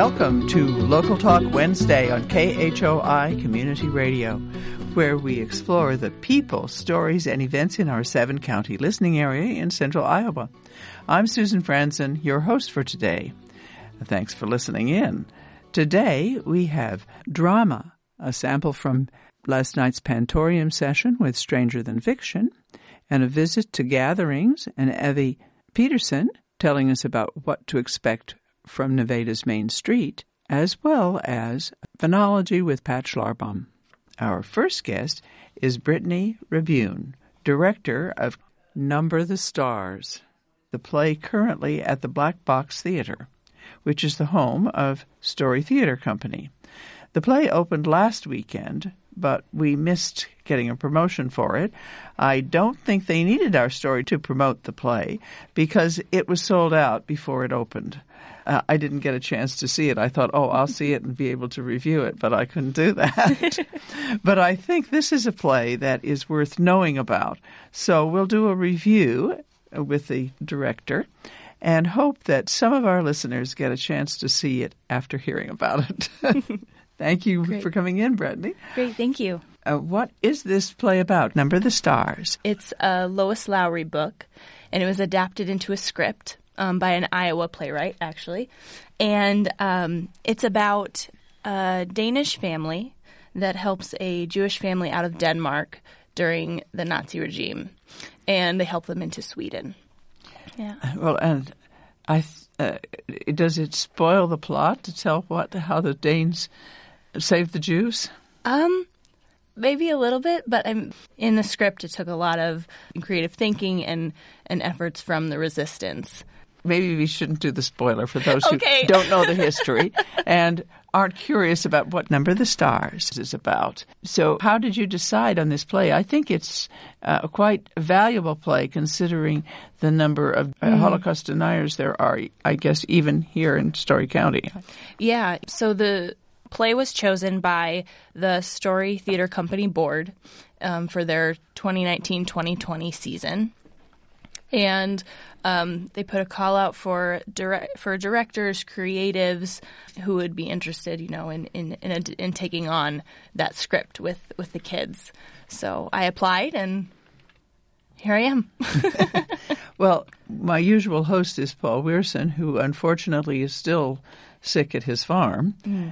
Welcome to Local Talk Wednesday on KHOI Community Radio, where we explore the people, stories, and events in our 7-county listening area in central Iowa. I'm Susan Franzen, your host for today. Thanks for listening in. Today we have Drama, a sample from last night's Pantorium session with Stranger Than Fiction, and a visit to Gatherings and Evie Peterson telling us about what to expect from Nevada's Main Street, as well as Phonology with Pat Schlarbaum. Our first guest is Brittany Rebune, director of Number the Stars, the play currently at the Black Box Theater, which is the home of Story Theater Company. The play opened last weekend, but we missed getting a promotion for it. I don't think they needed our story to promote the play because it was sold out before it opened. I didn't get a chance to see it. I thought, I'll see it and be able to review it, but I couldn't do that. But I think this is a play that is worth knowing about. So we'll do a review with the director and hope that some of our listeners get a chance to see it after hearing about it. Thank you for coming in, Brittany. Great, thank you. What is this play about, Number the Stars? It's a Lois Lowry book, and it was adapted into a script by an Iowa playwright, actually. And it's about a Danish family that helps a Jewish family out of Denmark during the Nazi regime, and they help them into Sweden. Yeah. Well, and does it spoil the plot to tell how the Danes saved the Jews? Maybe a little bit, but in the script it took a lot of creative thinking and efforts from the resistance. Maybe we shouldn't do the spoiler for those who don't know the history and aren't curious about what Number the Stars is about. So how did you decide on this play? I think it's a quite valuable play considering the number of Holocaust deniers there are, I guess, even here in Story County. Yeah, so the play was chosen by the Story Theater Company board for their 2019-2020 season. And they put a call out for directors, creatives who would be interested, in taking on that script with the kids. So I applied, and here I am. Well, my usual host is Paul Weirson, who unfortunately is still sick at his farm,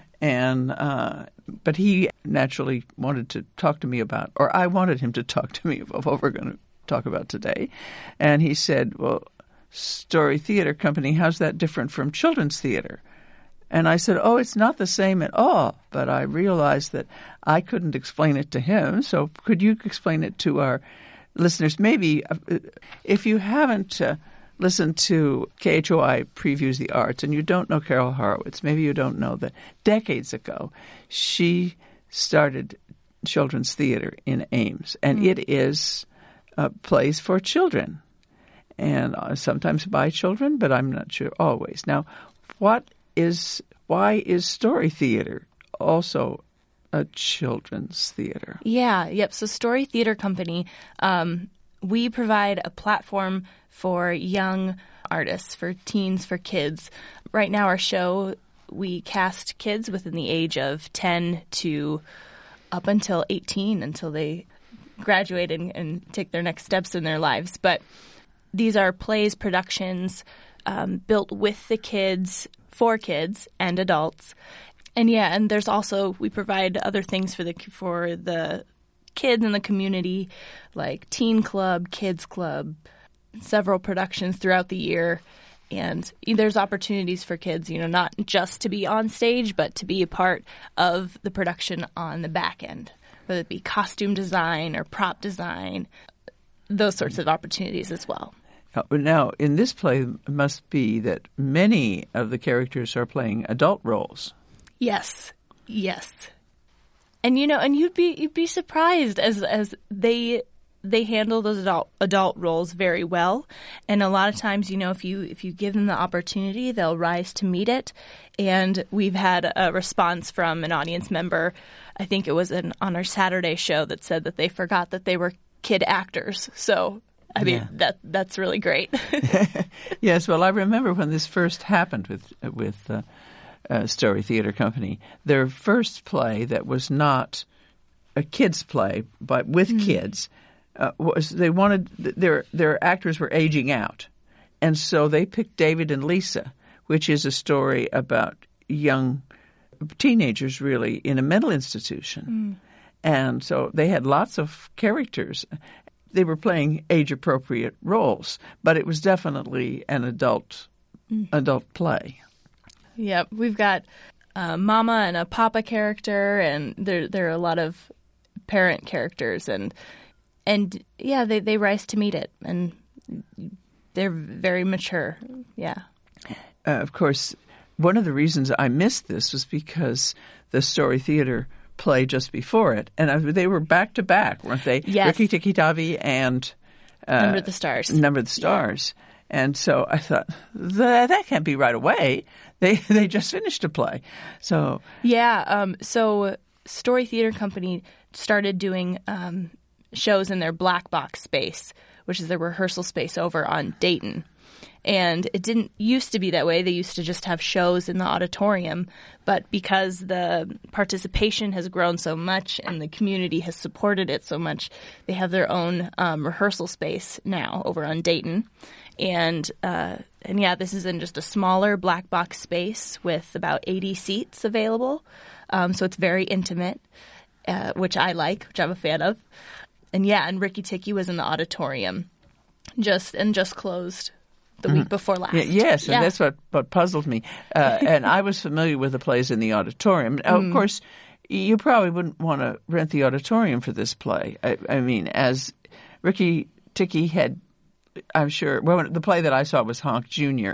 but he naturally wanted to talk to me about, or I wanted him to talk to me about what we're going to talk about today. And he said, well, Story Theater Company, how's that different from children's theater? And I said, it's not the same at all. But I realized that I couldn't explain it to him. So could you explain it to our listeners? Maybe if you haven't listened to KHOI Previews the Arts and you don't know Carol Horowitz, maybe you don't know that decades ago she started children's theater in Ames. And it is plays for children, and sometimes by children, but I'm not sure always. Now, why is Story Theater also a children's theater? Yep. So Story Theater Company, we provide a platform for young artists, for teens, for kids. Right now, our show, we cast kids within the age of 10 to up until 18, until they graduate and take their next steps in their lives. But these are plays, productions built with the kids, for kids and adults. And there's also, we provide other things for the kids in the community, like Teen Club, Kids Club, several productions throughout the year. And there's opportunities for kids, not just to be on stage, but to be a part of the production on the back end, whether it be costume design or prop design, those sorts of opportunities as well. Now, in this play, it must be that many of the characters are playing adult roles. Yes. And you'd be surprised as they handle those adult roles very well. And a lot of times, if you give them the opportunity, they'll rise to meet it. And we've had a response from an audience member, I think it was on our Saturday show, that said that they forgot that they were kid actors. So I mean, that's really great. Yes, well, I remember when this first happened with Story Theater Company. Their first play that was not a kids' play, but with kids, was they wanted their actors were aging out, and so they picked David and Lisa, which is a story about young teenagers really in a mental institution. And so they had lots of characters. They were playing age-appropriate roles, but it was definitely an adult play. Yep, we've got a Mama and a Papa character, and there are a lot of parent characters, and yeah, they rise to meet it, and they're very mature. Yeah. Of course, one of the reasons I missed this was because the Story Theater play just before it, and they were back to back, weren't they? Yes. Rikki Tikki Tavi and Number the Stars. Number the Stars. Yeah. And so I thought that can't be right away. They just finished a play, so yeah. So Story Theater Company started doing shows in their black box space, which is their rehearsal space over on Dayton. And it didn't used to be that way. They used to just have shows in the auditorium. But because the participation has grown so much and the community has supported it so much, they have their own rehearsal space now over on Dayton. And yeah, this is in just a smaller black box space with about 80 seats available. So it's very intimate, which I like, which I'm a fan of. And yeah, and Rikki Tikki was in the auditorium just closed the week before last. Yes, and that's what puzzled me. And I was familiar with the plays in the auditorium. Of course, you probably wouldn't want to rent the auditorium for this play. I mean, as Rikki Tikki had, I'm sure, well, the play that I saw was Honk Jr.,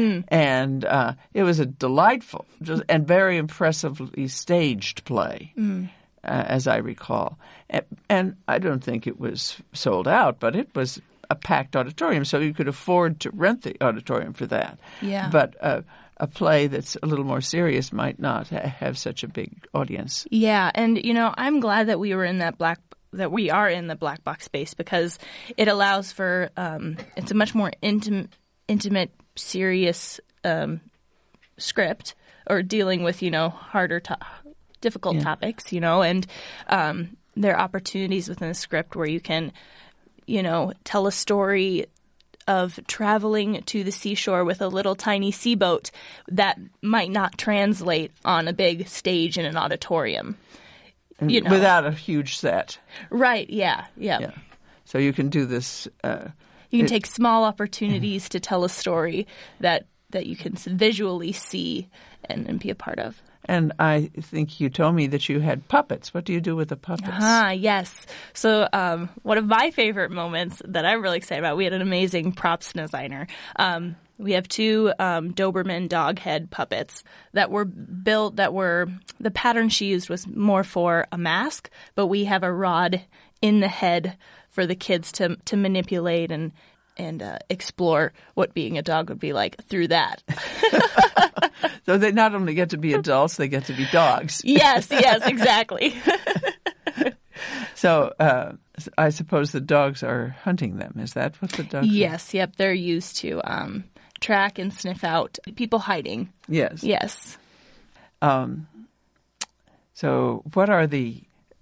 and it was a delightful and very impressively staged play, as I recall. And I don't think it was sold out, but it was a packed auditorium, so you could afford to rent the auditorium for that. Yeah. But a play that's a little more serious might not have such a big audience. Yeah, and I'm glad that we are in the black box space, because it allows for it's a much more intimate, serious script, or dealing with harder, difficult topics, and there are opportunities within the script where you can tell a story of traveling to the seashore with a little tiny seaboat that might not translate on a big stage in an auditorium. Without a huge set. Right, yeah. So you can do this. You can take small opportunities to tell a story that you can visually see and be a part of. And I think you told me that you had puppets. What do you do with the puppets? Yes. So one of my favorite moments that I'm really excited about, we had an amazing props designer. We have 2 Doberman dog head puppets that were built, the pattern she used was more for a mask, but we have a rod in the head for the kids to manipulate and explore what being a dog would be like through that. So they not only get to be adults, they get to be dogs. Yes, exactly. So I suppose the dogs are hunting them. Is that what the dogs are? Yes, yep. They're used to track and sniff out people hiding. Yes. So what are the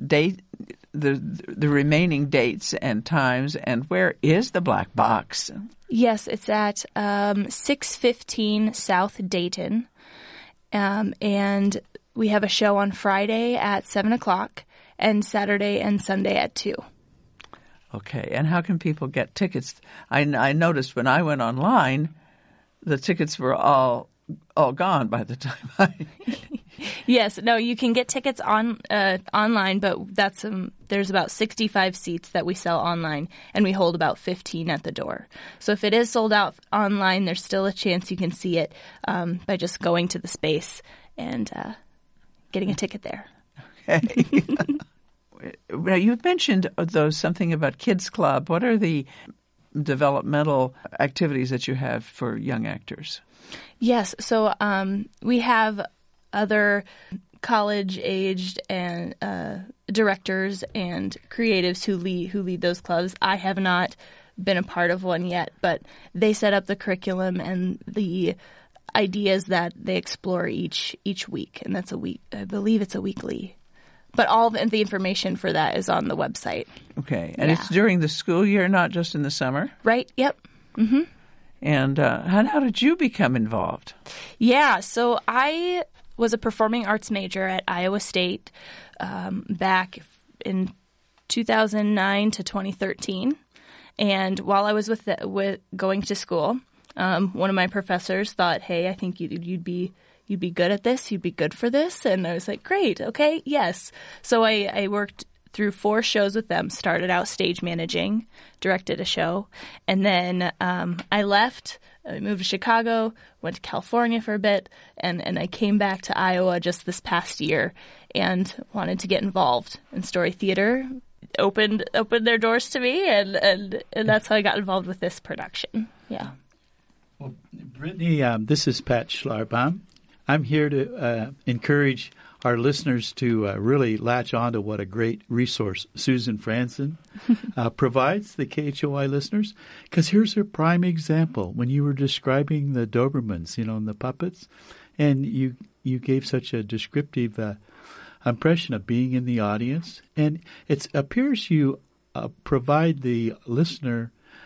remaining dates and times, and where is the black box? Yes, it's at 615 South Dayton, and we have a show on Friday at 7 o'clock and Saturday and Sunday at 2. Okay, and how can people get tickets? I noticed when I went online, the tickets were all gone by the time Yes, no, you can get tickets online, but there's about 65 seats that we sell online, and we hold about 15 at the door. So if it is sold out online, there's still a chance you can see it by just going to the space and getting a ticket there. Okay. Now, you mentioned, something about Kids Club. What are the developmental activities that you have for young actors? Yes, so we have other college-aged and directors and creatives who lead those clubs. I have not been a part of one yet, but they set up the curriculum and the ideas that they explore each week, and that's a week. I believe it's a weekly. But all the information for that is on the website. Okay. And it's during the school year, not just in the summer? Right. Yep. Mm-hmm. And how did you become involved? Yeah. So I was a performing arts major at Iowa State back in 2009 to 2013. And while I was with going to school, one of my professors thought, hey, I think you'd be good at this. You'd be good for this. And I was like, great. Okay. Yes. So I worked through 4 shows with them, started out stage managing, directed a show. And then I left, I moved to Chicago, went to California for a bit, and I came back to Iowa just this past year and wanted to get involved in Story Theater. Opened their doors to me, and that's how I got involved with this production. Yeah. Well, Brittany, this is Pat Schlarbaum. I'm here to encourage our listeners to really latch on to what a great resource Susan Franzen provides the KHOI listeners. Because here's a prime example. When you were describing the Dobermans, and the puppets, and you gave such a descriptive impression of being in the audience, and it appears you provide the listener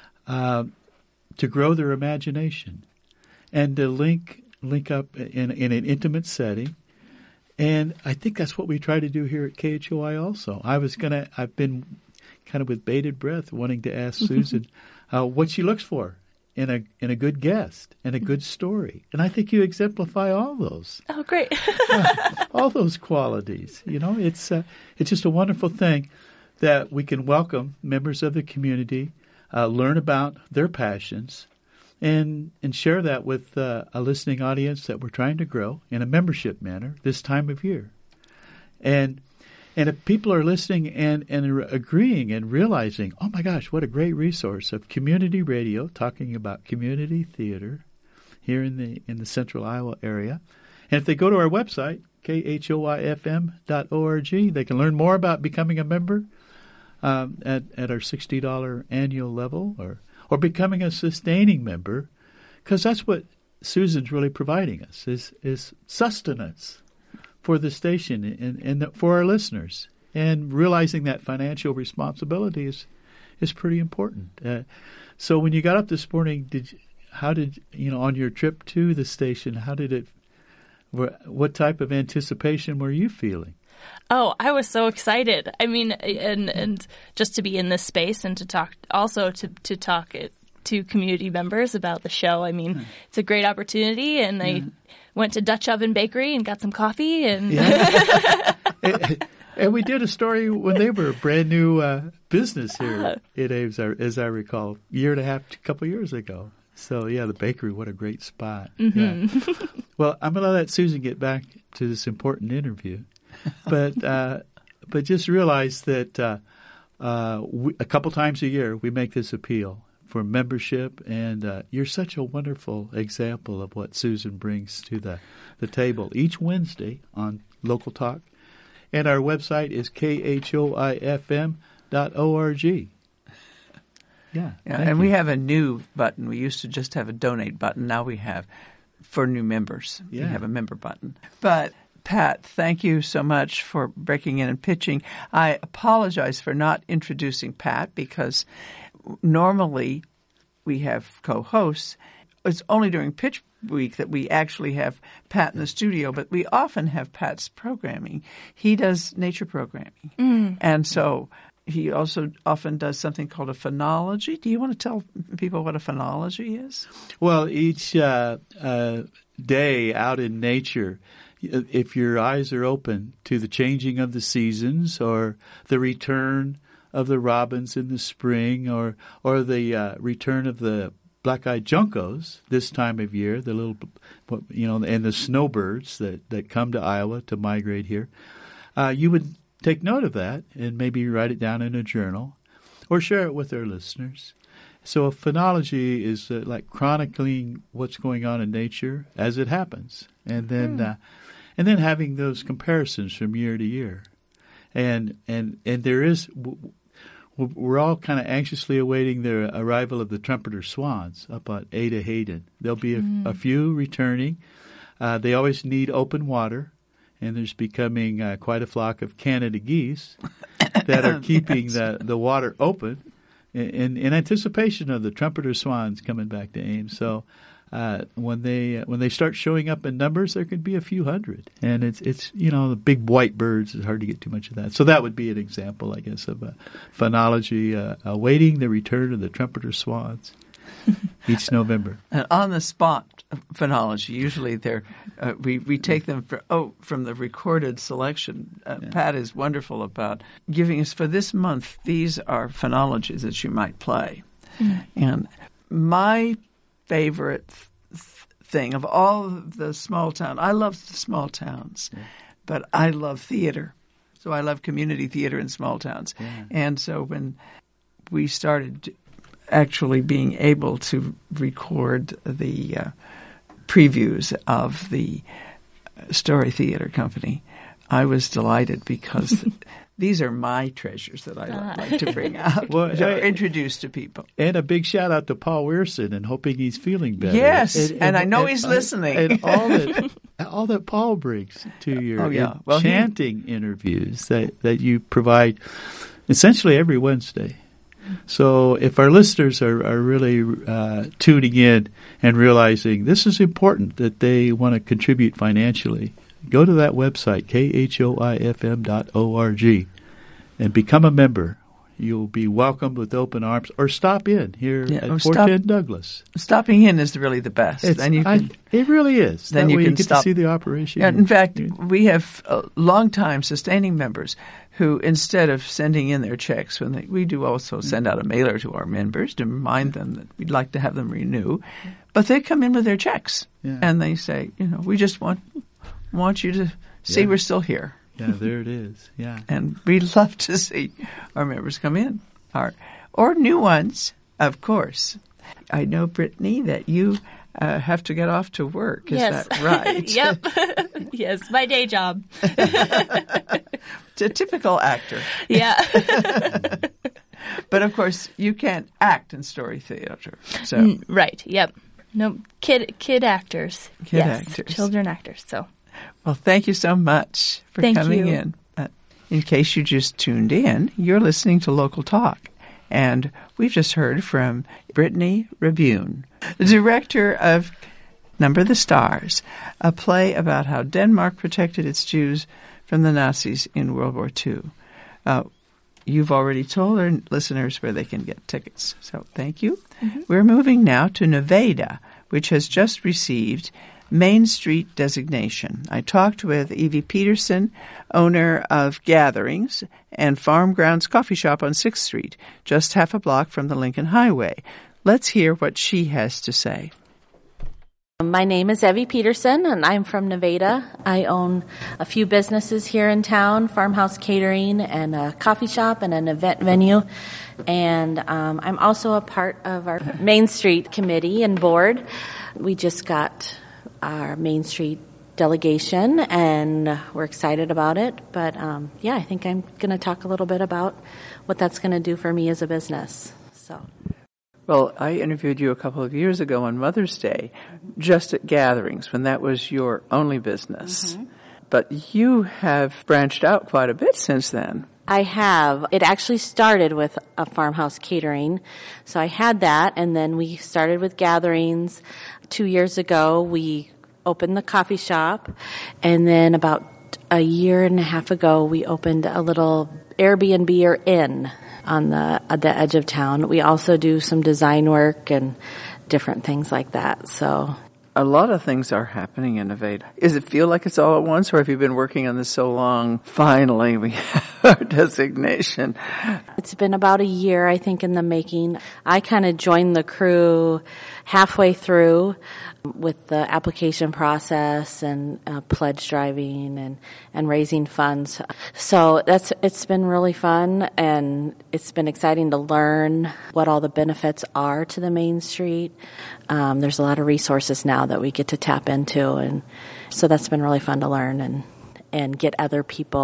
to grow their imagination and to link up in an intimate setting. And I think that's what we try to do here at KHOI also. I've been kind of with bated breath wanting to ask Susan what she looks for in a good guest and a good story. And I think you exemplify all those. Oh, great. All those qualities. It's just a wonderful thing that we can welcome members of the community, learn about their passions, and share that with a listening audience that we're trying to grow in a membership manner this time of year. And if people are listening and agreeing and realizing, oh my gosh, what a great resource of community radio talking about community theater here in the central Iowa area. And if they go to our website, khoifm.org, they can learn more about becoming a member at our $60 annual level or becoming a sustaining member, because that's what Susan's really providing us, is sustenance for the station and for our listeners. And realizing that financial responsibility is pretty important. So when you got up this morning, on your trip to the station, what type of anticipation were you feeling? Oh, I was so excited. I mean, and just to be in this space and to talk to community members about the show. I mean, it's a great opportunity, and I went to Dutch Oven Bakery and got some coffee. And and we did a story when they were a brand new business here at Ames, as I recall, a couple years ago. So, yeah, the bakery, what a great spot. Mm-hmm. Yeah. Well, I'm going to let Susan get back to this important interview. But just realize that a couple times a year we make this appeal for membership, and you're such a wonderful example of what Susan brings to the table each Wednesday on Local Talk. And our website is khoifm.org. Yeah, and we have a new button. We used to just have a donate button. Now we have for new members. Yeah. We have a member button. But Pat, thank you so much for breaking in and pitching. I apologize for not introducing Pat because normally we have co-hosts. It's only during pitch week that we actually have Pat in the studio, but we often have Pat's programming. He does nature programming. And so he also often does something called a phenology. Do you want to tell people what a phenology is? Well, each day out in nature, if your eyes are open to the changing of the seasons or the return of the robins in the spring or the return of the black-eyed juncos this time of year, the little, and the snowbirds that come to Iowa to migrate here, you would take note of that and maybe write it down in a journal or share it with our listeners. So a phenology is like chronicling what's going on in nature as it happens, and then having those comparisons from year to year. And there is we're all kind of anxiously awaiting the arrival of the Trumpeter Swans up at Ada Hayden. There'll be a few returning. They always need open water, and there's becoming quite a flock of Canada geese that are keeping the water open in anticipation of the Trumpeter Swans coming back to Ames. So when they start showing up in numbers, there could be a few hundred, and it's the big white birds. It's hard to get too much of that. So that would be an example, I guess, of a phenology awaiting the return of the Trumpeter Swans each November. And on the spot phenology, usually we take them from the recorded selection. Pat is wonderful about giving us for this month. These are phenologies that you might play, and my favorite thing of all of the small town. I love the small towns, but I love theater. So I love community theater in small towns. Yeah. And so when we started actually being able to record the previews of the Story Theater Company, I was delighted because these are my treasures that I like to bring out, introduce to people. And a big shout out to Paul Weirson, and hoping he's feeling better. Yes, and I know he's listening. And all that Paul brings to your chanting interviews that you provide essentially every Wednesday. So if our listeners are really tuning in and realizing this is important, that they want to contribute financially, go to that website, khoifm.org, and become a member. You'll be welcomed with open arms, or stop in here at 410 Douglas. Stopping in is really the best. It really is. Then you can get to see the operation. Yeah, in fact, we have long-time sustaining members who, instead of sending in their checks, we do also send out a mailer to our members to remind them that we'd like to have them renew, but they come in with their checks and they say, we just want you to see we're still here. Yeah, there it is. Yeah. And we love to see our members come in, or new ones, of course. I know, Brittany, that you have to get off to work. Is that right? Yep. Yes, my day job. It's a typical actor. Yeah. But, of course, you can't act in story theater. So. Right, yep. No, kid actors. Kid actors. Children actors, so. Well, thank you so much for coming in. In case you just tuned in, you're listening to Local Talk. And we've just heard from Brittany Rebune, the director of Number the Stars, a play about how Denmark protected its Jews from the Nazis in World War II. You've already told our listeners where they can get tickets, so thank you. Mm-hmm. We're moving now to Nevada, which has just received Main Street designation. I talked with Evie Peterson, owner of Gatherings and Farm Grounds Coffee Shop on 6th Street, just half a block from the Lincoln Highway. Let's hear what she has to say. My name is Evie Peterson, and I'm from Nevada. I own a few businesses here in town, Farmhouse Catering and a coffee shop and an event venue. And I'm also a part of our Main Street committee and board. We just got our Main Street delegation, and we're excited about it. But, I think I'm going to talk a little bit about what that's going to do for me as a business. Well, I interviewed you a couple of years ago on Mother's Day, just at Gatherings, when that was your only business. Mm-hmm. But you have branched out quite a bit since then. I have. It actually started with a Farmhouse Catering. So I had that, and then we started with Gatherings. 2 years ago, we opened the coffee shop, and then about a year and a half ago, we opened a little Airbnb or inn on the edge of town. We also do some design work and different things like that. So a lot of things are happening in Nevada. Does it feel like it's all at once, or have you been working on this so long? Finally, we have our designation. It's been about a year, I think, in the making. I kind of joined the crew halfway through with the application process and pledge driving and raising funds. So it's been really fun, and it's been exciting to learn what all the benefits are to the Main Street. There's a lot of resources now that we get to tap into, and so that's been really fun to learn and get other people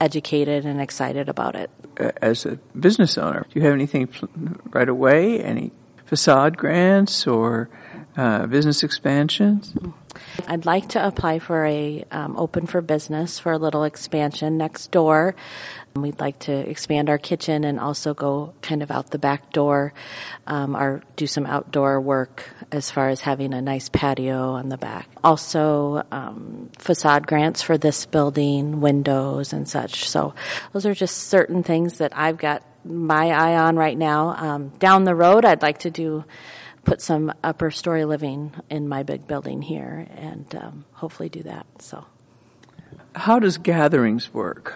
educated and excited about it. As a business owner, do you have anything right away? Any facade grants or business expansions? I'd like to apply for a open for business for a little expansion next door. We'd like to expand our kitchen and also go kind of out the back door, or do some outdoor work as far as having a nice patio on the back. Also, facade grants for this building, windows and such. So those are just certain things that I've got my eye on right now. Down the road, I'd like to put some upper story living in my big building here and hopefully do that. So, how does gatherings work?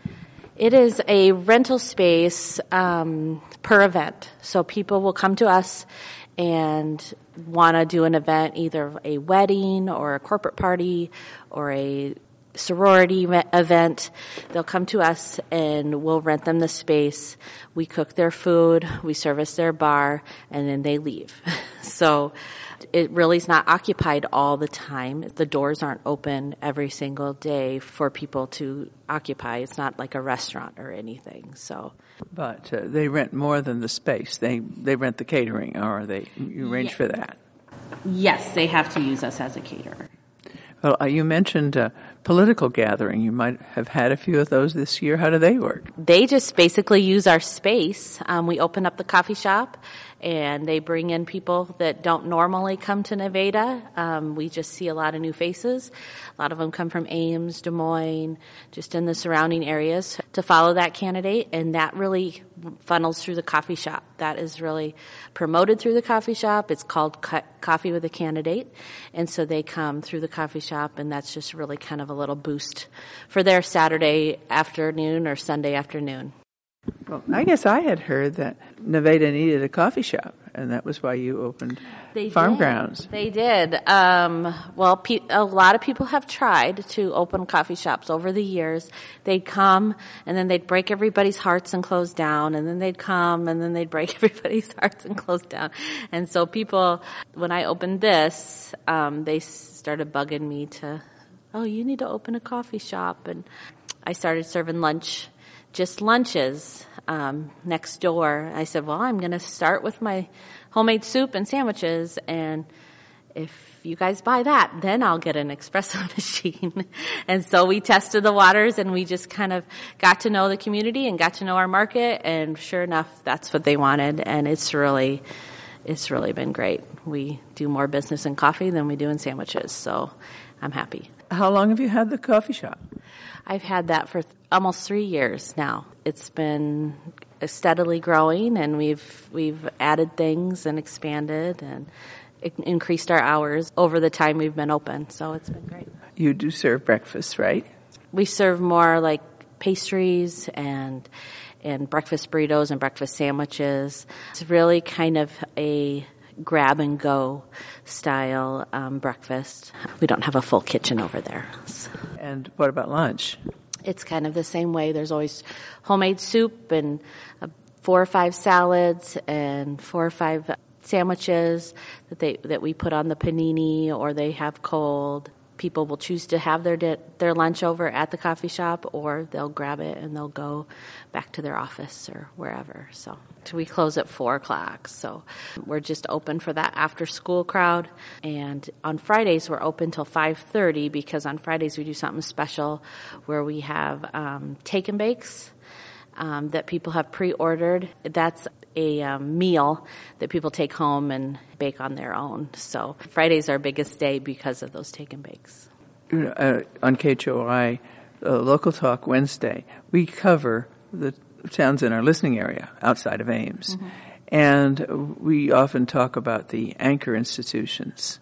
It is a rental space per event. So people will come to us and want to do an event, either a wedding or a corporate party or a sorority event. They'll come to us and we'll rent them the space. We cook their food, we service their bar, and then they leave. So it really is not occupied all the time. The doors aren't open every single day for people to occupy. It's not like a restaurant or anything. So, but they rent more than the space. They rent the catering, or you arrange for that. Yes, they have to use us as a caterer. Well, you mentioned political gathering. You might have had a few of those this year. How do they work? They just basically use our space. We open up the coffee shop, and they bring in people that don't normally come to Nevada. We just see a lot of new faces. A lot of them come from Ames, Des Moines, just in the surrounding areas to follow that candidate, and that really funnels through the coffee shop. That is really promoted through the coffee shop. It's called Coffee with a Candidate, and so they come through the coffee shop, and that's just really kind of a little boost for their Saturday afternoon or Sunday afternoon. Well, I guess I had heard that Nevada needed a coffee shop, and that was why you opened Farm Grounds. They did. Well, a lot of people have tried to open coffee shops over the years. They'd come, and then they'd break everybody's hearts and close down, and then they'd come, and then they'd break everybody's hearts and close down. And so people, when I opened this, they started bugging me to, you need to open a coffee shop. And I started serving lunches next door. I said, well, I'm going to start with my homemade soup and sandwiches, and if you guys buy that, then I'll get an espresso machine. And so we tested the waters, and we just kind of got to know the community and got to know our market, and sure enough, that's what they wanted, and it's really been great. We do more business in coffee than we do in sandwiches, so I'm happy. How long have you had the coffee shop? I've had that for almost 3 years now. It's been steadily growing, and we've added things and expanded and increased our hours over the time we've been open. So it's been great. You do serve breakfast, right? We serve more like pastries and breakfast burritos and breakfast sandwiches. It's really kind of a grab and go style breakfast. We don't have a full kitchen over there. So. And what about lunch? It's kind of the same way. There's always homemade soup and 4 or 5 salads and 4 or 5 sandwiches that we put on the panini or they have cold. People will choose to have their lunch over at the coffee shop, or they'll grab it and they'll go back to their office or wherever. So we close at 4:00. So we're just open for that after school crowd. And on Fridays we're open till 5:30 because on Fridays we do something special where we have take and bakes that people have pre-ordered. That's a meal that people take home and bake on their own. So Friday's our biggest day because of those take and bakes. On KHOI, Local Talk Wednesday, we cover the towns in our listening area outside of Ames. Mm-hmm. And we often talk about the anchor institutions.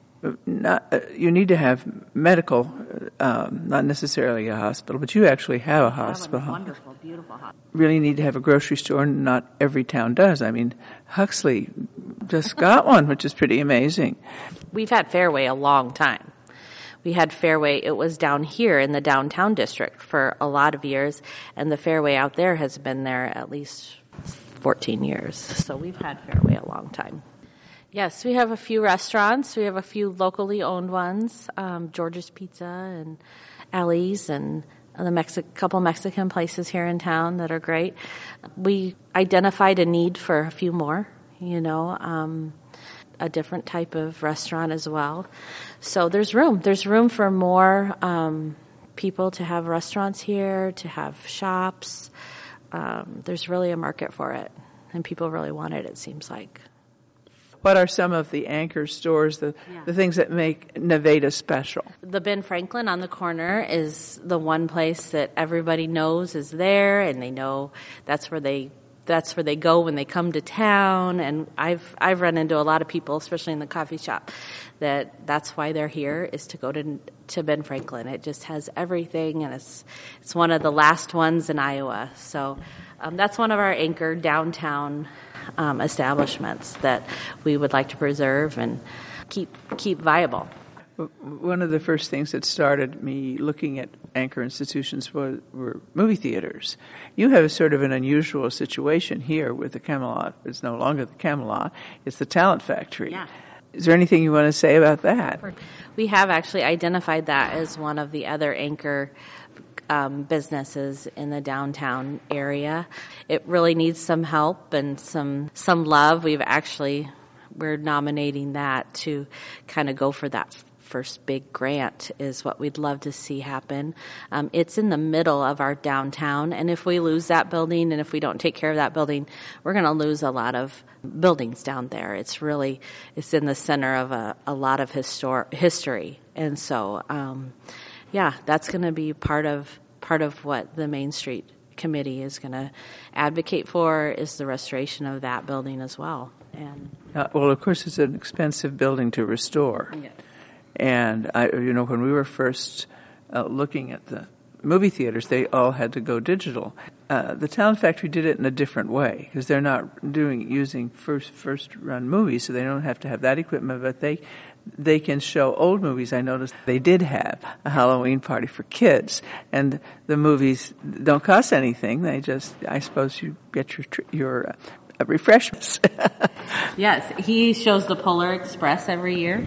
You need to have medical, not necessarily a hospital, but you actually have a hospital. Have a wonderful, beautiful hospital. Really need to have a grocery store. Not every town does. I mean, Huxley just got one, which is pretty amazing. We've had Fairway a long time. We had Fairway, it was down here in the downtown district for a lot of years, and the Fairway out there has been there at least 14 years. So we've had Fairway a long time. Yes, we have a few restaurants. We have a few locally owned ones, George's Pizza and Ellie's and couple Mexican places here in town that are great. We identified a need for a few more, a different type of restaurant as well. So there's room. There's room for more people to have restaurants here, to have shops. There's really a market for it, and people really want it seems like. What are some of the anchor stores, the things that make Nevada special? The Ben Franklin on the corner is the one place that everybody knows is there, and they know that's where they go when they come to town. And I've run into a lot of people, especially in the coffee shop, that's why they're here, is to go to Ben Franklin. It just has everything, and it's one of the last ones in Iowa. So that's one of our anchor downtown establishments that we would like to preserve and keep viable. One of the first things that started me looking at anchor institutions were movie theaters. You have sort of an unusual situation here with the Camelot. It's no longer the Camelot. It's the Talent Factory. Yeah. Is there anything you want to say about that? We have actually identified that as one of the other anchor businesses in the downtown area. It really needs some help and some love. We're nominating that to kind of go for that first big grant is what we'd love to see happen. It's in the middle of our downtown, and if we lose that building and if we don't take care of that building, we're going to lose a lot of buildings down there. It's in the center of a lot of history. And so, that's going to be part of what the Main Street Committee is going to advocate for, is the restoration of that building as well. And of course, it's an expensive building to restore. Yes. And when we were first looking at the movie theaters, they all had to go digital. The Talent Factory did it in a different way, because they're not using first run movies, so they don't have to have that equipment, but they can show old movies. I noticed they did have a Halloween party for kids, and the movies don't cost anything. They just, I suppose, you get your refreshments. Yes, he shows the Polar Express every year.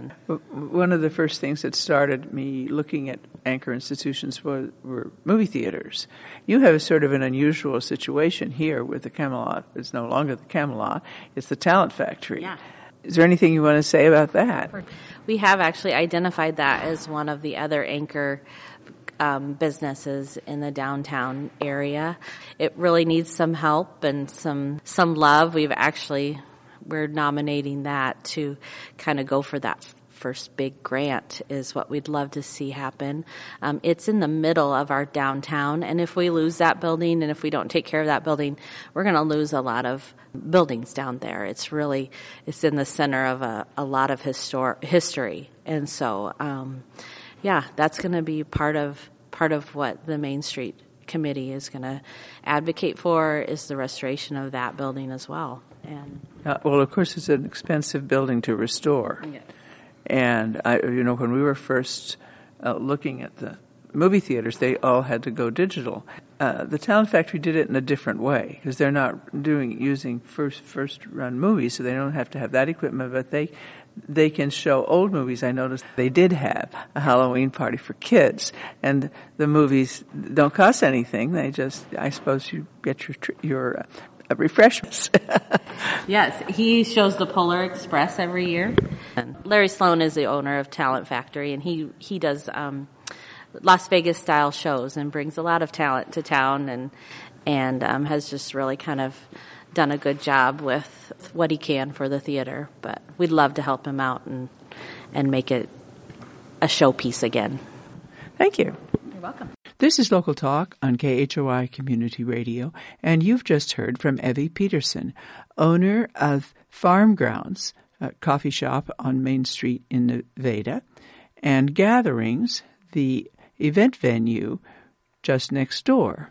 One of the first things that started me looking at anchor institutions were movie theaters. You have sort of an unusual situation here with the Camelot. It's no longer the Camelot. It's the Talent Factory. Yeah. Is there anything you want to say about that? We have actually identified that as one of the other anchor businesses in the downtown area. It really needs some help and some love. We're nominating that to kind of go for that first big grant is what we'd love to see happen. It's in the middle of our downtown, and if we lose that building and if we don't take care of that building, we're going to lose a lot of buildings down there. It's in the center of a lot of history. And so, that's going to be part of what the Main Street Committee is going to advocate for, is the restoration of that building as well. And of course, it's an expensive building to restore. Yes. And when we were first looking at the movie theaters, they all had to go digital. The Talent Factory did it in a different way, because they're not using first run movies, so they don't have to have that equipment, but they can show old movies. I noticed they did have a Halloween party for kids, and the movies don't cost anything. They just, I suppose, you get your refreshments. Yes, he shows the Polar Express every year. And Larry Sloan is the owner of Talent Factory, and he does Las Vegas style shows and brings a lot of talent to town, and has just really kind of done a good job with what he can for the theater. But we'd love to help him out and make it a showpiece again. Thank you. You're welcome. This is Local Talk on KHOI Community Radio, and you've just heard from Evie Peterson, owner of Farm Grounds, a coffee shop on Main Street in Nevada, and Gatherings, the event venue just next door.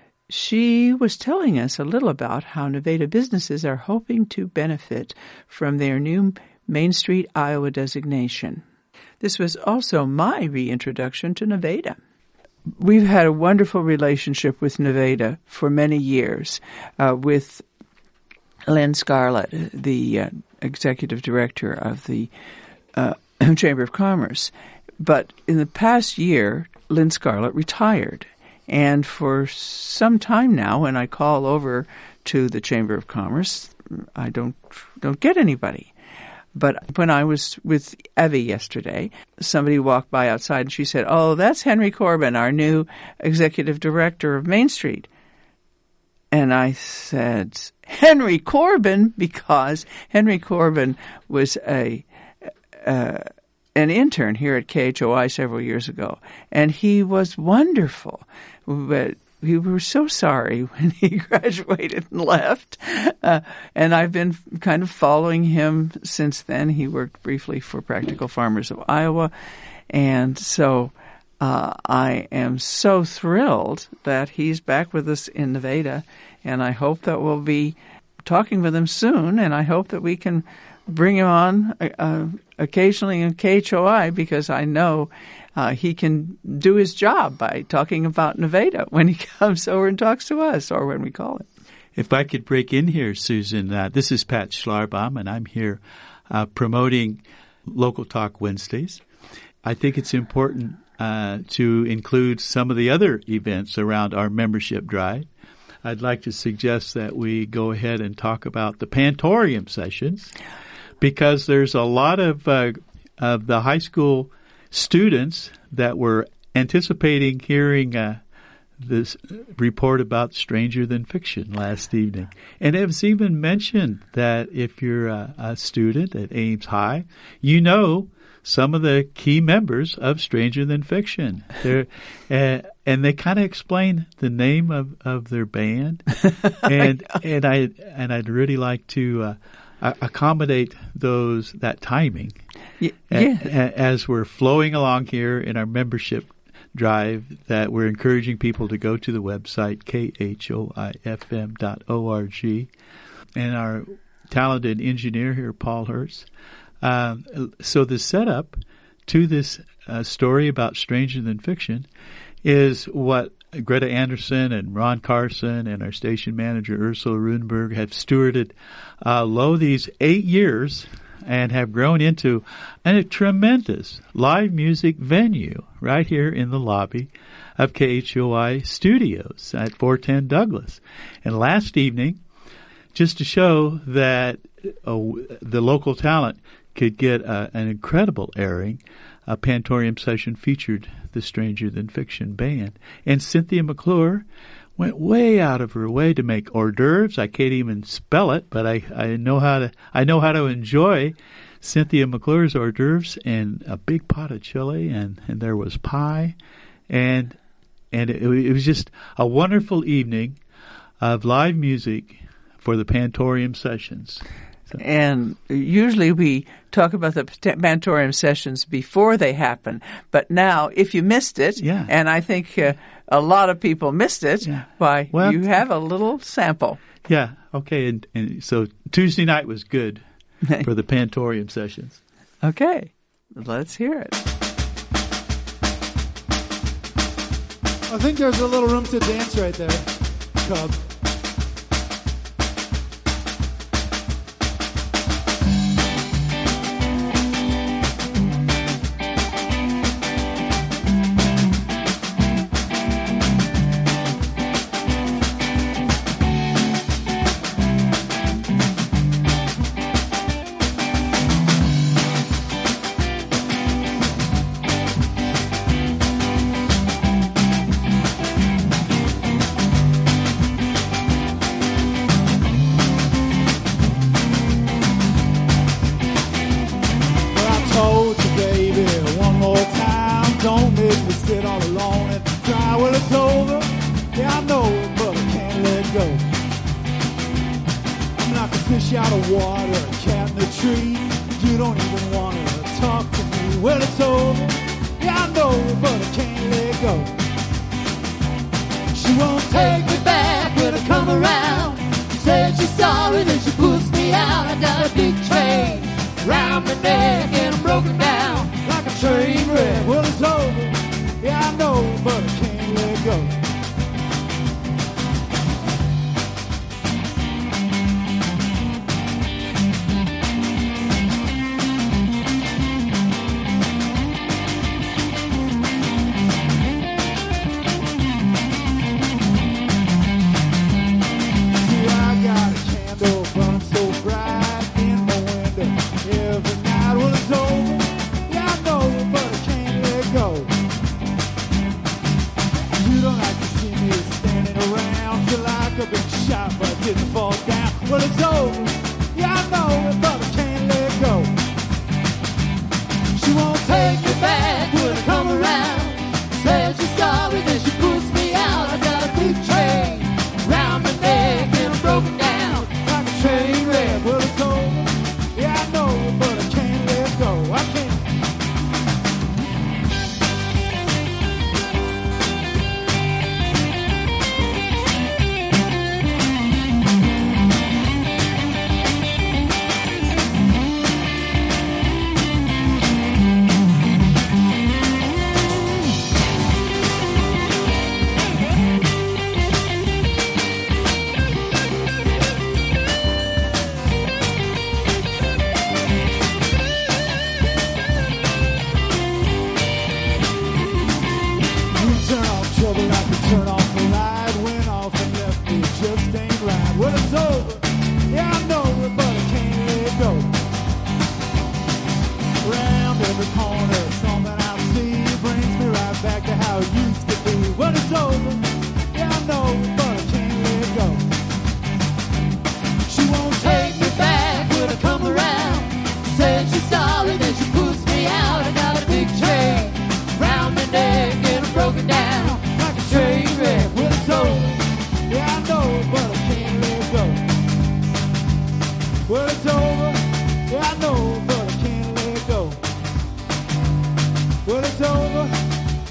She was telling us a little about how Nevada businesses are hoping to benefit from their new Main Street, Iowa designation. This was also my reintroduction to Nevada. We've had a wonderful relationship with Nevada for many years, with Lynn Scarlett, the executive director of the Chamber of Commerce. But in the past year, Lynn Scarlett retired. And for some time now, when I call over to the Chamber of Commerce, I don't get anybody. But when I was with Evie yesterday, somebody walked by outside and she said, "Oh, that's Henry Corbin, our new executive director of Main Street." And I said, "Henry Corbin?" Because Henry Corbin was an intern here at KHOI several years ago, and he was wonderful. But we were so sorry when he graduated and left. And I've been kind of following him since then. He worked briefly for Practical Farmers of Iowa. And so I am so thrilled that he's back with us in Nevada. And I hope that we'll be talking with him soon. And I hope that we can bring him on occasionally in KHOI, because I know he can do his job by talking about Nevada when he comes over and talks to us, or when we call him. If I could break in here, Susan, this is Pat Schlarbaum, and I'm here promoting Local Talk Wednesdays. I think it's important to include some of the other events around our membership drive. I'd like to suggest that we go ahead and talk about the Pantorium sessions, because there's a lot of the high school students that were anticipating hearing this report about Stranger Than Fiction last evening. And it was even mentioned that if you're a student at Ames High, you know some of the key members of Stranger Than Fiction. And they kind of explain the name of their band. And I'd really like to accommodate that timing. As we're flowing along here in our membership drive, that we're encouraging people to go to the website khoifm.org, and our talented engineer here, Paul Hertz. So the setup to this story about Stranger Than Fiction is what Greta Anderson and Ron Carson and our station manager Ursula Rudenberg have stewarded these 8 years, and have grown into a tremendous live music venue right here in the lobby of KHOI Studios at 410 Douglas. And last evening, just to show that the local talent could get an incredible airing, a Pantorium session featured the Stranger Than Fiction band. And Cynthia McClure went way out of her way to make hors d'oeuvres. I can't even spell it, but I know how to enjoy Cynthia McClure's hors d'oeuvres, and a big pot of chili, and there was pie, and it was just a wonderful evening of live music for the Pantorium sessions. So. And usually we talk about the Pantorium sessions before they happen, but now if you missed it, and I think a lot of people missed it, you have a little sample. Yeah, okay, and so Tuesday night was good for the Pantorium sessions. Okay, let's hear it. I think there's a little room to dance right there, Cub.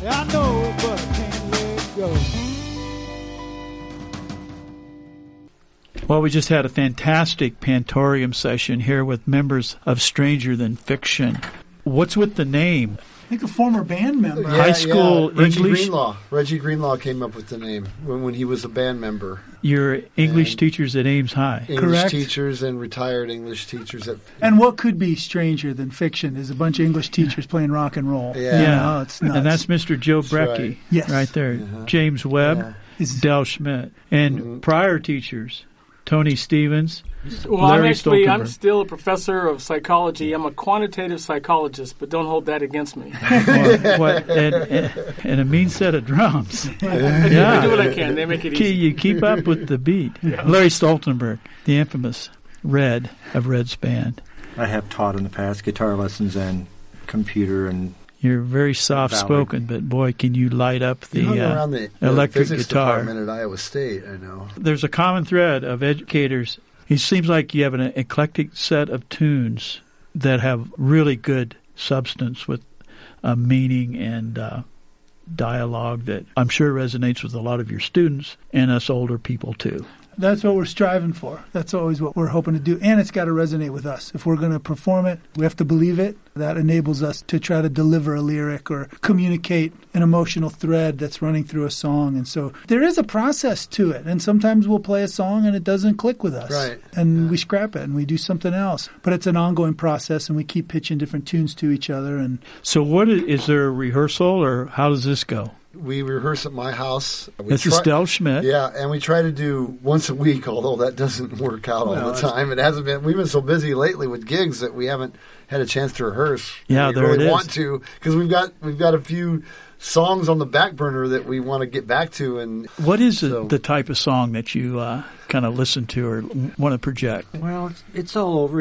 Yeah, I know, but I can't let go. Well, we just had a fantastic Pantorium session here with members of Stranger Than Fiction. What's with the name? I think a former band member. High school Reggie English? Greenlaw. Reggie Greenlaw came up with the name when he was a band member. You're English teachers at Ames High. English Correct. teachers and retired English teachers at. And what could be stranger than fiction is a bunch of English teachers playing rock and roll. Yeah. You know, it's nuts. And that's Mr. Joe Brecky right. Yes. right there. James Webb, Is- Del Schmidt. And prior teachers, Tony Stevens, Well, Larry I'm Stoltenberg. still a professor of psychology. I'm a quantitative psychologist, but don't hold that against me. and a mean set of drums. I do what I can. They make it easy. You keep up with the beat. Larry Stoltenberg, the infamous Red of Red's band. I have taught in the past guitar lessons and computer and You're very soft-spoken, but boy, can you light up the Hung around the electric physics guitar. department at Iowa State, I know. There's a common thread of educators. It seems like you have an eclectic set of tunes that have really good substance with meaning and dialogue that I'm sure resonates with a lot of your students and us older people too. That's what we're striving for. That's always what we're hoping to do. And it's got to resonate with us. If we're going to perform it, we have to believe it. That enables us to try to deliver a lyric or communicate an emotional thread that's running through a song. And so there is a process to it. And sometimes we'll play a song and it doesn't click with us. Right. And we scrap it and we do something else. But it's an ongoing process and we keep pitching different tunes to each other. And So what is there a rehearsal or how does this go? We rehearse at my house. This is Del Schmidt. Yeah, and we try to do once a week, although that doesn't work out all the time. It hasn't been. We've been so busy lately with gigs that we haven't had a chance to rehearse. Yeah, we there really it is. want to because we've got a few songs on the back burner that we want to get back to. And What is So- the type of song that you kind of listen to or want to project? well, it's all over.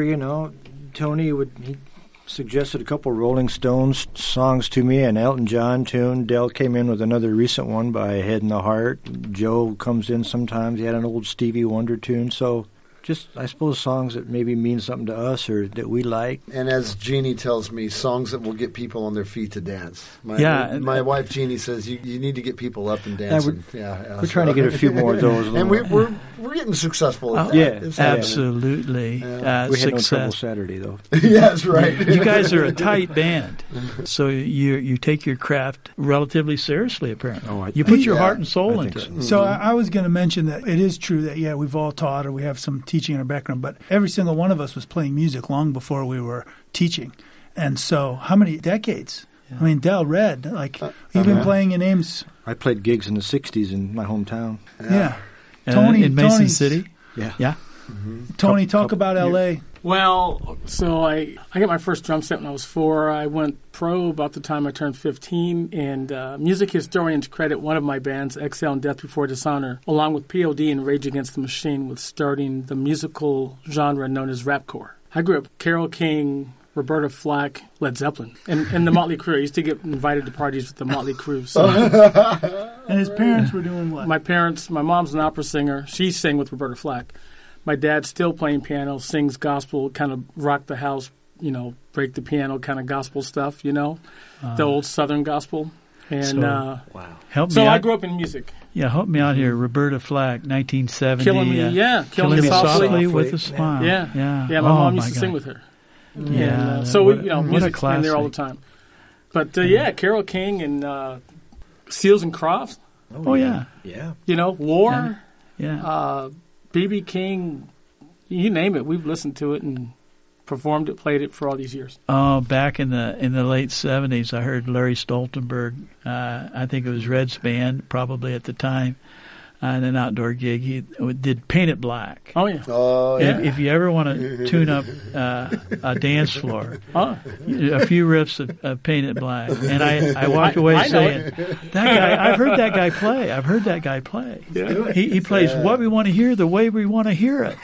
Tony he suggested a couple Rolling Stones songs to me, an Elton John tune. Del came in with another recent one by Head in the Heart. Joe comes in sometimes. He had an old Stevie Wonder tune. So just, I suppose, songs that maybe mean something to us or that we like. And as Jeannie tells me, songs that will get people on their feet to dance. My wife Jeannie says you need to get people up and dancing. We're trying to get a few more of those. And we're getting successful at that. Yeah, It's happening. Absolutely. We had no trouble Success. Saturday, though. Yeah, that's right. You guys are a tight band, so you take your craft relatively seriously. Apparently, you put your heart and soul into it. so I was going to mention that it is true that, we've all taught or we have some teaching in our background, but every single one of us was playing music long before we were teaching. And so how many decades? I mean, Del, Red, you've been playing in Ames. I played gigs in the 60s in my hometown. Yeah. Tony in Mason Tony's- City. Yeah. Tony, talk about L.A. Well, so I got my first drum set when I was 4. I went pro about the time I turned 15, and music historians credit one of my bands, Exhale and Death Before Dishonor, along with POD and Rage Against the Machine, with starting the musical genre known as rapcore. I grew up Carole King, Roberta Flack, Led Zeppelin, and the Motley Crue. I used to get invited to parties with the Motley Crue. So And his parents were doing what? my mom's an opera singer. She sang with Roberta Flack. My dad's still playing piano, sings gospel, kind of rock the house, break the piano kind of gospel stuff, the old Southern gospel. And Help me so out. I grew up in music. Yeah, help me out here. Roberta Flack, 1970. Killing Me, Killing Me Softly with a Smile. Yeah. Yeah. My mom used my to God. sing with her. Yeah. And, so what a music's been there all the classic. time. But Carole King and Seals and Crofts, Oh, yeah. Yeah. War, Yeah. B.B. King, you name it. We've listened to it and performed it, played it for all these years. Oh, back in the late 70s, I heard Larry Stoltenberg. I think it was Red's band, probably at the time, in an outdoor gig. He did Paint It Black. Oh, yeah. Oh, yeah. If you ever want to tune up a dance floor, Oh, a few riffs of Paint It Black, and I walked away I know saying, "That guy, I've heard that guy play. I've heard that guy play. Yeah. He plays what we want to hear, the way we want to hear it."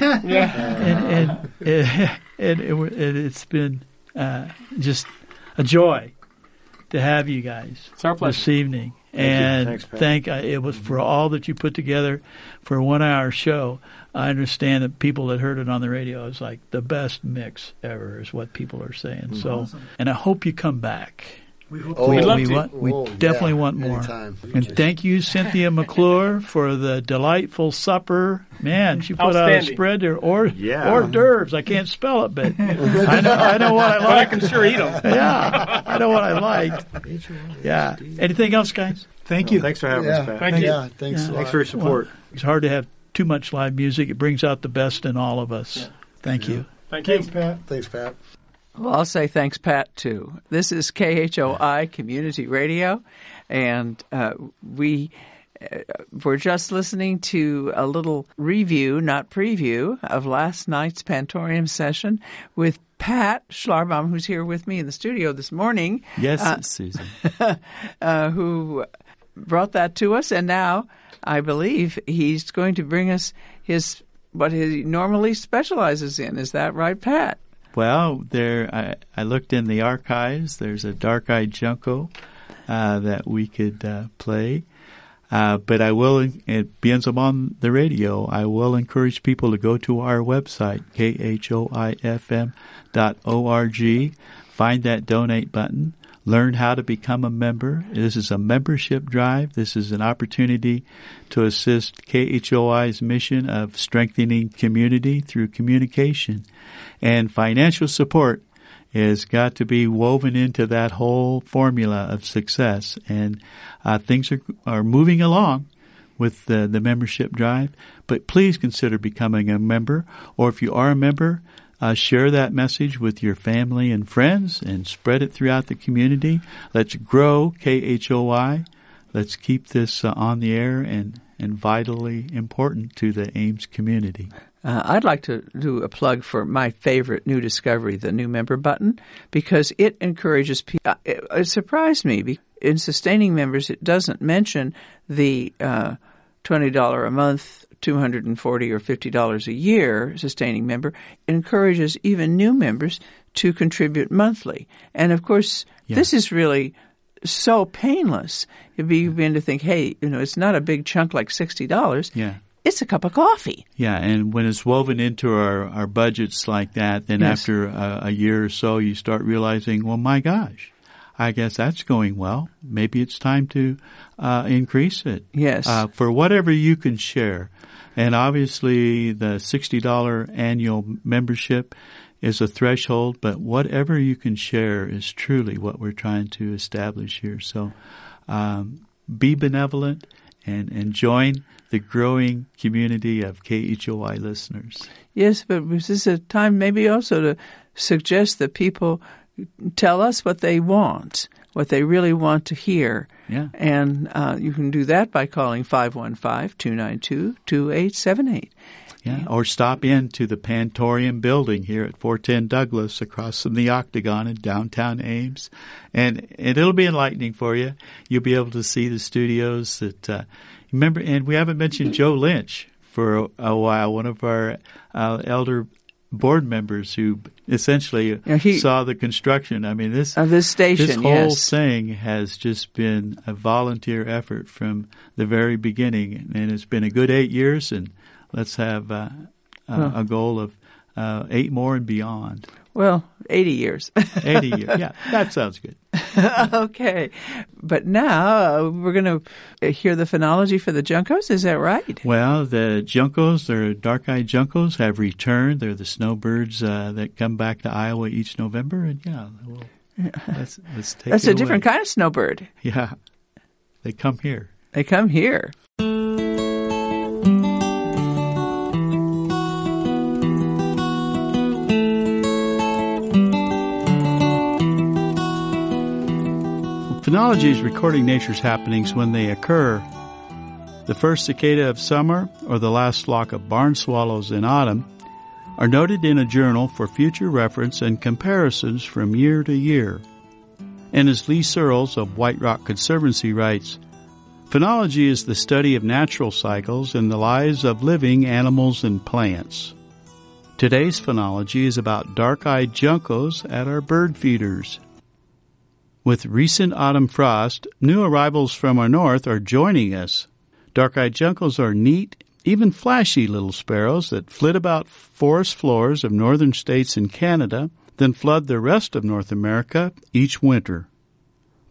yeah. And it's been just a joy to have you guys It's our pleasure. this evening. Thank you. And Thanks, Pat. it was for all that you put together for a 1 hour show. I understand that people that heard it on the radio is like the best mix ever is what people are saying. So, and I hope you come back. We hope Oh, We'd love we to. definitely want more. Anytime. And thank you, Cynthia McClure, for the delightful supper. Man, she put out a Outstanding. spread there. Hors Yeah. d'oeuvres. I can't spell it, but I know what I But I like. can sure eat them. Yeah, I know what I liked. Yeah. Anything else, guys? Thank you. Thanks for having us, Pat. Thank you. Yeah, thanks. Yeah. a lot. Thanks for your support. It's hard to have too much live music. It brings out the best in all of us. Thank you. Thank you. Thanks, Pat. Thanks, Pat. Well, I'll say thanks, Pat, too. This is KHOI Community Radio, and we're just listening to a little review, not preview, of last night's Pantorium session with Pat Schlarbaum, who's here with me in the studio this morning. Yes, Susan. Who brought that to us, and now I believe he's going to bring us what he normally specializes in. Is that right, Pat? Well, I looked in the archives. There's a Dark-Eyed Junco that we could play. But I will, it begins on the radio, I will encourage people to go to our website, khoifm.org, find that donate button, learn how to become a member. This is a membership drive. This is an opportunity to assist KHOI's mission of strengthening community through communication. And financial support has got to be woven into that whole formula of success. And things are moving along with the membership drive. But please consider becoming a member. Or if you are a member, share that message with your family and friends and spread it throughout the community. Let's grow KHOI. Let's keep this on the air and vitally important to the Ames community. I'd like to do a plug for my favorite new discovery, the new member button, because it encourages people. It surprised me. In sustaining members, it doesn't mention the $20 a month, $240 or $50 a year sustaining member. It encourages even new members to contribute monthly. And, of course, this is really so painless. You begin to think, hey, it's not a big chunk like $60. Yeah. It's a cup of coffee. Yeah, and when it's woven into our budgets like that, then after a year or so, you start realizing, well, my gosh, I guess that's going well. Maybe it's time to increase it. Yes. For whatever you can share. And obviously, the $60 annual membership is a threshold, but whatever you can share is truly what we're trying to establish here. So be benevolent and join the growing community of KHOI listeners. Yes, but this is a time maybe also to suggest that people tell us what they want, what they really want to hear. Yeah. And you can do that by calling 515-292-2878. Yeah, or stop in to the Pantorium building here at 410 Douglas across from the Octagon in downtown Ames. And it'll be enlightening for you. You'll be able to see the studios that remember, and we haven't mentioned Joe Lynch for a while, one of our elder board members who essentially saw the construction. I mean, this station, this whole thing has just been a volunteer effort from the very beginning, and it's been a good 8 years, and let's have a goal of 8 more and beyond. Well, 80 years. 80 years. Yeah, that sounds good. Okay. But now we're going to hear the phonology for the Juncos. Is that right? Well, the Juncos, they're Dark-Eyed Juncos, have returned. They're the snowbirds that come back to Iowa each November. And let's take That's it a different kind of snowbird. Yeah. They come here. They come here. Phonology is recording nature's happenings when they occur. The first cicada of summer or the last flock of barn swallows in autumn are noted in a journal for future reference and comparisons from year to year. And as Lee Searles of White Rock Conservancy writes, phonology is the study of natural cycles in the lives of living animals and plants. Today's phonology is about dark-eyed juncos at our bird feeders. With recent autumn frost, new arrivals from our north are joining us. Dark-eyed juncos are neat, even flashy little sparrows that flit about forest floors of northern states and Canada, then flood the rest of North America each winter.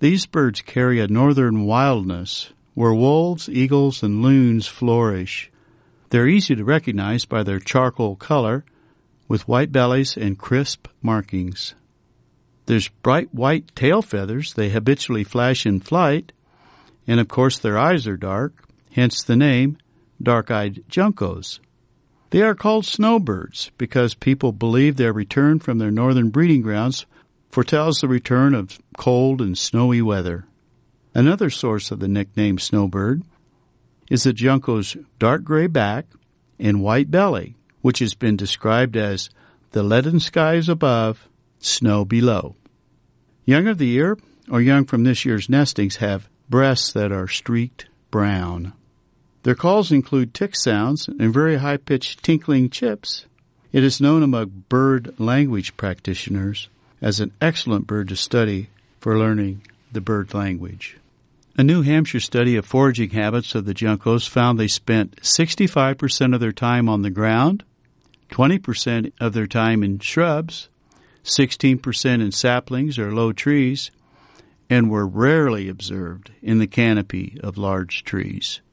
These birds carry a northern wildness where wolves, eagles, and loons flourish. They're easy to recognize by their charcoal color with white bellies and crisp markings. There's bright white tail feathers they habitually flash in flight, and of course their eyes are dark, hence the name dark-eyed juncos. They are called snowbirds because people believe their return from their northern breeding grounds foretells the return of cold and snowy weather. Another source of the nickname snowbird is the junco's dark gray back and white belly, which has been described as the leaden skies above, snow below. Young of the year or young from this year's nestings have breasts that are streaked brown. Their calls include tick sounds and very high-pitched tinkling chips. It is known among bird language practitioners as an excellent bird to study for learning the bird language. A New Hampshire study of foraging habits of the juncos found they spent 65% of their time on the ground, 20% of their time in shrubs, 16% in saplings or low trees, and were rarely observed in the canopy of large trees.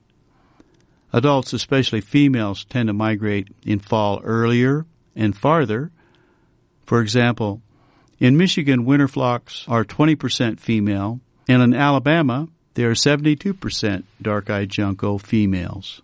Adults, especially females, tend to migrate in fall earlier and farther. For example, in Michigan, winter flocks are 20% female, and in Alabama, they are 72% dark-eyed junco females.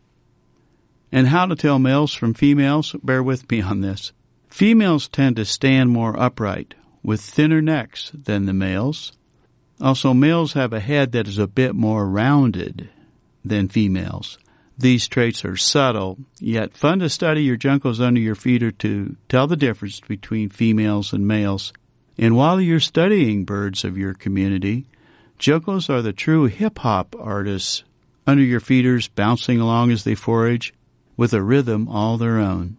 And how to tell males from females? Bear with me on this. Females tend to stand more upright, with thinner necks than the males. Also, males have a head that is a bit more rounded than females. These traits are subtle, yet fun to study your juncos under your feeder to tell the difference between females and males. And while you're studying birds of your community, juncos are the true hip-hop artists under your feeders, bouncing along as they forage with a rhythm all their own.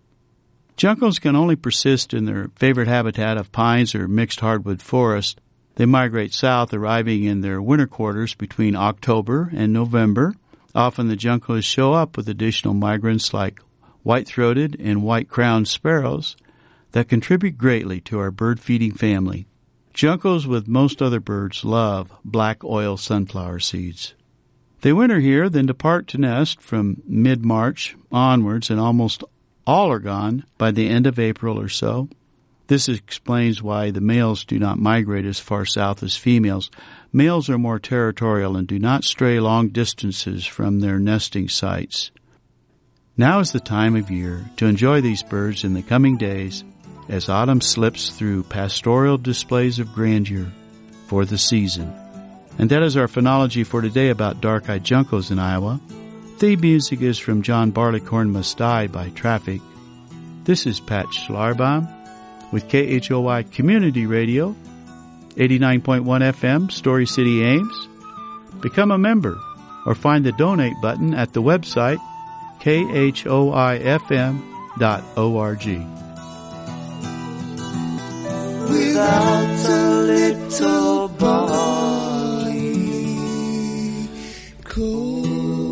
Juncos can only persist in their favorite habitat of pines or mixed hardwood forest. They migrate south, arriving in their winter quarters between October and November. Often the juncos show up with additional migrants like white-throated and white-crowned sparrows that contribute greatly to our bird-feeding family. Juncos, with most other birds, love black oil sunflower seeds. They winter here, then depart to nest from mid-March onwards, and almost all are gone by the end of April or so. This explains why the males do not migrate as far south as females. Males are more territorial and do not stray long distances from their nesting sites. Now is the time of year to enjoy these birds in the coming days as autumn slips through pastoral displays of grandeur for the season. And that is our phonology for today about dark-eyed juncos in Iowa. Theme music is from John Barleycorn Must Die by Traffic. This is Pat Schlarbaum with KHOI Community Radio, 89.1 FM, Story City, Ames. Become a member or find the donate button at the website khoifm.org. Without a little boy cold.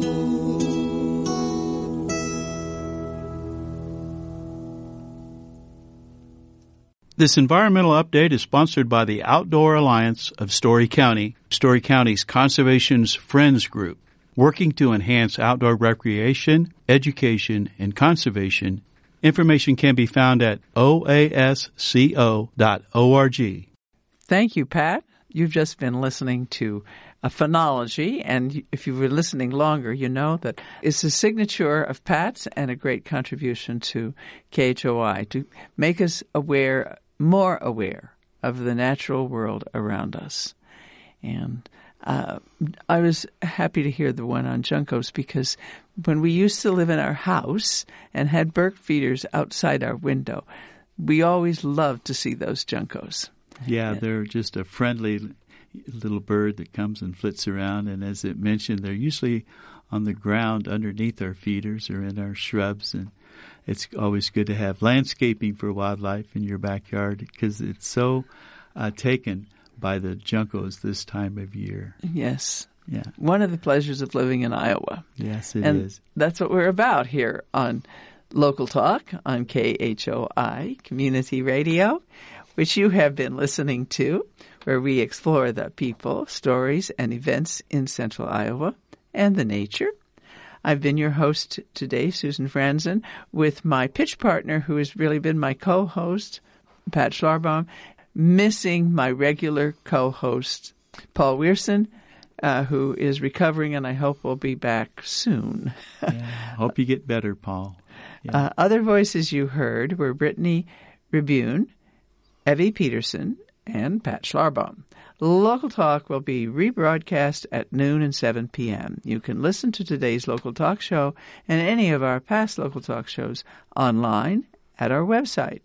This environmental update is sponsored by the Outdoor Alliance of Story County, Story County's Conservation's Friends Group, working to enhance outdoor recreation, education, and conservation. Information can be found at oasco.org. Thank you, Pat. You've just been listening to a phonology, and if you were listening longer, you know that it's a signature of Pat's and a great contribution to KHOI to make us more aware of the natural world around us. And I was happy to hear the one on juncos because when we used to live in our house and had bird feeders outside our window, we always loved to see those juncos. Yeah, they're just a friendly little bird that comes and flits around. And as it mentioned, they're usually on the ground underneath our feeders or in our shrubs. And it's always good to have landscaping for wildlife in your backyard because it's so taken by the juncos this time of year. Yes. Yeah. One of the pleasures of living in Iowa. Yes, it and is. That's what we're about here on Local Talk on KHOI Community Radio. which you have been listening to, where we explore the people, stories, and events in Central Iowa and the nature. I've been your host today, Susan Franzen, with my pitch partner, who has really been my co-host, Pat Schlarbaum, missing my regular co-host, Paul Weirson, who is recovering, and I hope will be back soon. Hope you get better, Paul. Yeah. Other voices you heard were Brittany Rebune, Evie Peterson, and Pat Schlarbaum. Local Talk will be rebroadcast at noon and 7 p.m. You can listen to today's Local Talk show and any of our past Local Talk shows online at our website,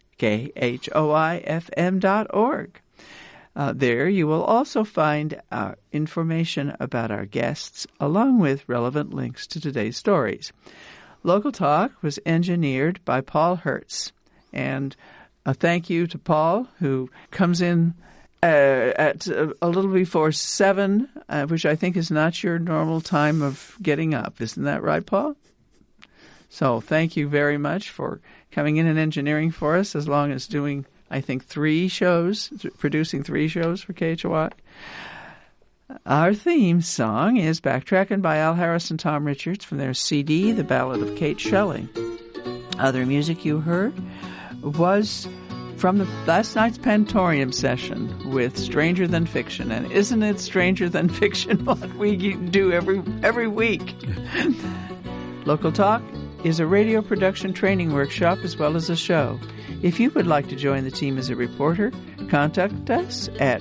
khoifm.org. There you will also find information about our guests, along with relevant links to today's stories. Local Talk was engineered by Paul Hertz. And a thank you to Paul, who comes in at a little before 7, which I think is not your normal time of getting up. Isn't that right, Paul? So thank you very much for coming in and engineering for us, as long as doing, I think, 3 shows, producing 3 shows for KHOI. Our theme song is Backtrackin' by Al Harris and Tom Richards from their CD, The Ballad of Kate Shelley. Other music you heard was from last night's Pantorium session with Stranger Than Fiction. And isn't it Stranger Than Fiction what we do every week? Local Talk is a radio production training workshop as well as a show. If you would like to join the team as a reporter, contact us at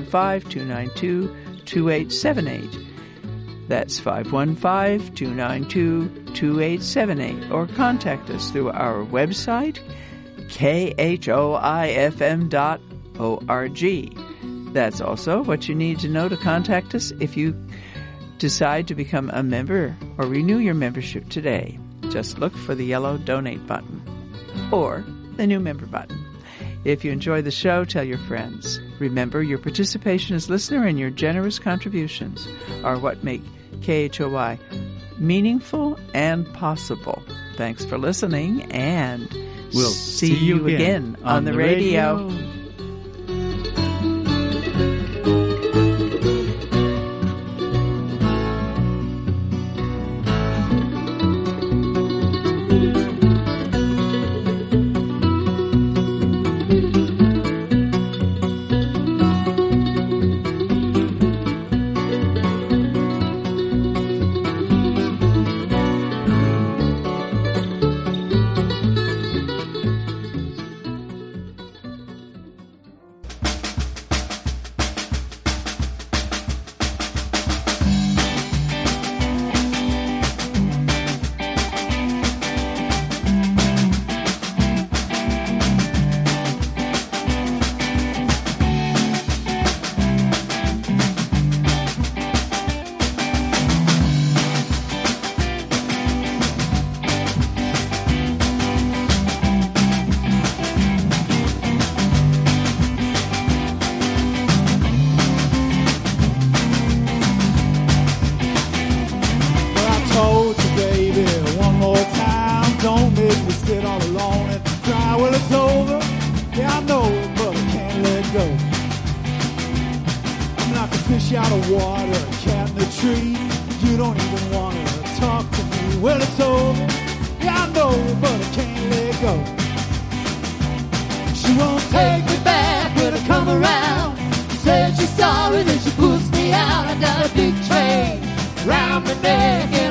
515-292-2878. That's 515-292-2878. Or contact us through our website, khoifm.org. That's also what you need to know to contact us if you decide to become a member or renew your membership today. Just look for the yellow donate button or the new member button. If you enjoy the show, tell your friends. Remember, your participation as listener and your generous contributions are what make KHOI meaningful and possible. Thanks for listening, and we'll see you again on the radio. Said she's sorry that she puts me out. I got a big train round my neck.